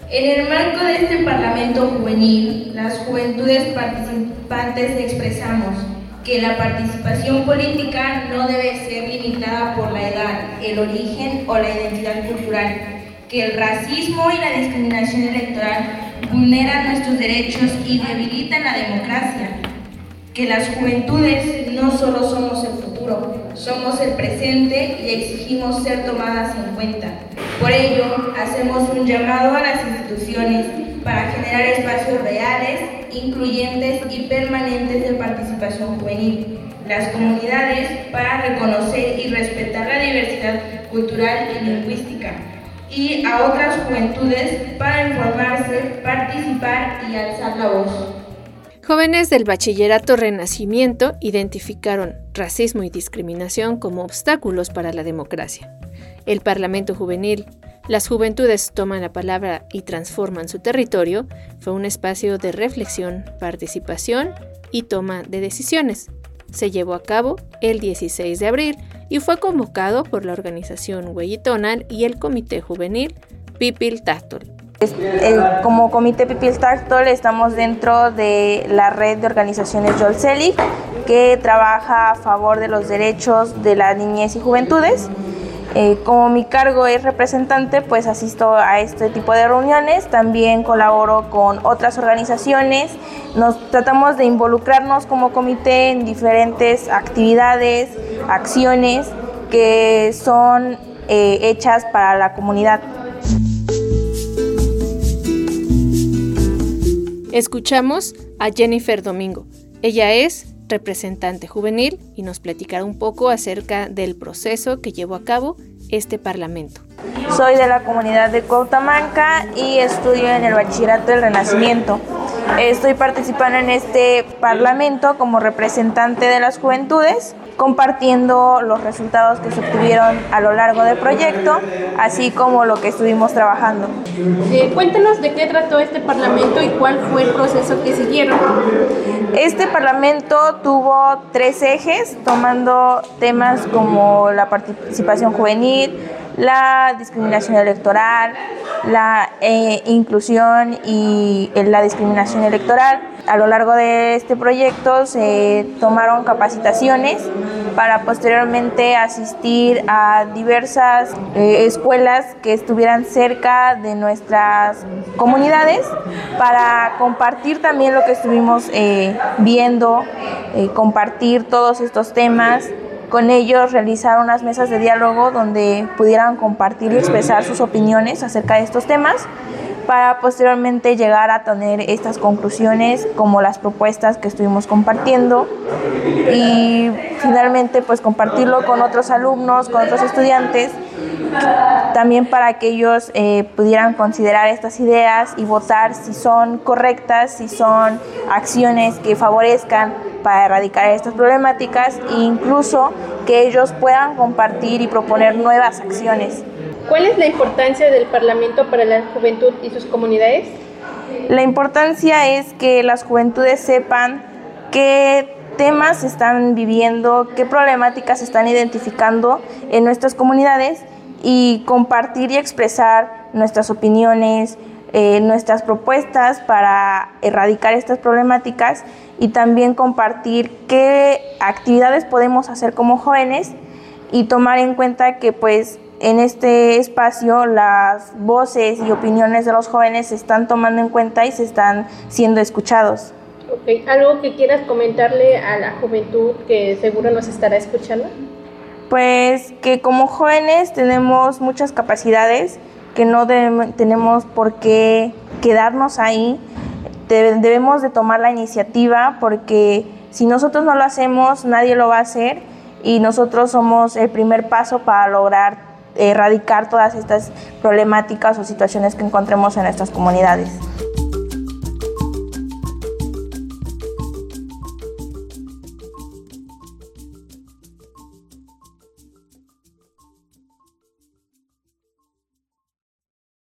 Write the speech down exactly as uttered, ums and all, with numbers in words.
En el marco de este Parlamento Juvenil, las juventudes participantes expresamos que la participación política no debe ser limitada por la edad, el origen o la identidad cultural, que el racismo y la discriminación electoral vulneran nuestros derechos y debilitan la democracia, que las juventudes no solo somos el futuro, somos el presente y exigimos ser tomadas en cuenta. Por ello, hacemos un llamado a las instituciones para generar espacios reales, incluyentes y permanentes de participación juvenil, las comunidades para reconocer y respetar la diversidad cultural y lingüística, y a otras juventudes para informarse, participar y alzar la voz. Jóvenes del Bachillerato Renacimiento identificaron racismo y discriminación como obstáculos para la democracia. El Parlamento Juvenil, las juventudes toman la palabra y transforman su territorio, fue un espacio de reflexión, participación y toma de decisiones. Se llevó a cabo el dieciséis de abril y fue convocado por la organización Hueyitonal y el Comité Juvenil Pipiltáctol. Como Comité Pipiltáctol estamos dentro de la red de organizaciones Yolselig, que trabaja a favor de los derechos de la niñez y juventudes. Eh, como mi cargo es representante, pues asisto a este tipo de reuniones, también colaboro con otras organizaciones, nos tratamos de involucrarnos como comité en diferentes actividades, acciones que son eh, hechas para la comunidad. Escuchamos a Jennifer Domingo. Ella es representante juvenil y nos platicará un poco acerca del proceso que llevó a cabo este Parlamento. Soy de la comunidad de Cuautamanca y estudio en el Bachillerato del Renacimiento. Estoy participando en este Parlamento como representante de las juventudes, compartiendo los resultados que se obtuvieron a lo largo del proyecto, así como lo que estuvimos trabajando. Eh, cuéntanos de qué trató este Parlamento y cuál fue el proceso que siguieron. Este Parlamento tuvo tres ejes, tomando temas como la participación juvenil, la discriminación electoral, la eh, inclusión y eh, la discriminación electoral. A lo largo de este proyecto se tomaron capacitaciones para posteriormente asistir a diversas eh, escuelas que estuvieran cerca de nuestras comunidades para compartir también lo que estuvimos eh, viendo, eh, compartir todos estos temas. Con ellos realizar unas mesas de diálogo donde pudieran compartir y expresar sus opiniones acerca de estos temas para posteriormente llegar a tener estas conclusiones como las propuestas que estuvimos compartiendo y finalmente pues compartirlo con otros alumnos, con otros estudiantes, también para que ellos eh, pudieran considerar estas ideas y votar si son correctas, si son acciones que favorezcan para erradicar estas problemáticas e incluso que ellos puedan compartir y proponer nuevas acciones. ¿Cuál es la importancia del Parlamento para la juventud y sus comunidades? La importancia es que las juventudes sepan qué temas están viviendo, qué problemáticas están identificando en nuestras comunidades y compartir y expresar nuestras opiniones, eh, nuestras propuestas para erradicar estas problemáticas y también compartir qué actividades podemos hacer como jóvenes y tomar en cuenta que pues en este espacio las voces y opiniones de los jóvenes se están tomando en cuenta y se están siendo escuchados. Okay. ¿Algo que quieras comentarle a la juventud que seguro nos estará escuchando? Pues que como jóvenes tenemos muchas capacidades, que no debemos, tenemos por qué quedarnos ahí, debemos de tomar la iniciativa porque si nosotros no lo hacemos, nadie lo va a hacer y nosotros somos el primer paso para lograr erradicar todas estas problemáticas o situaciones que encontremos en nuestras comunidades.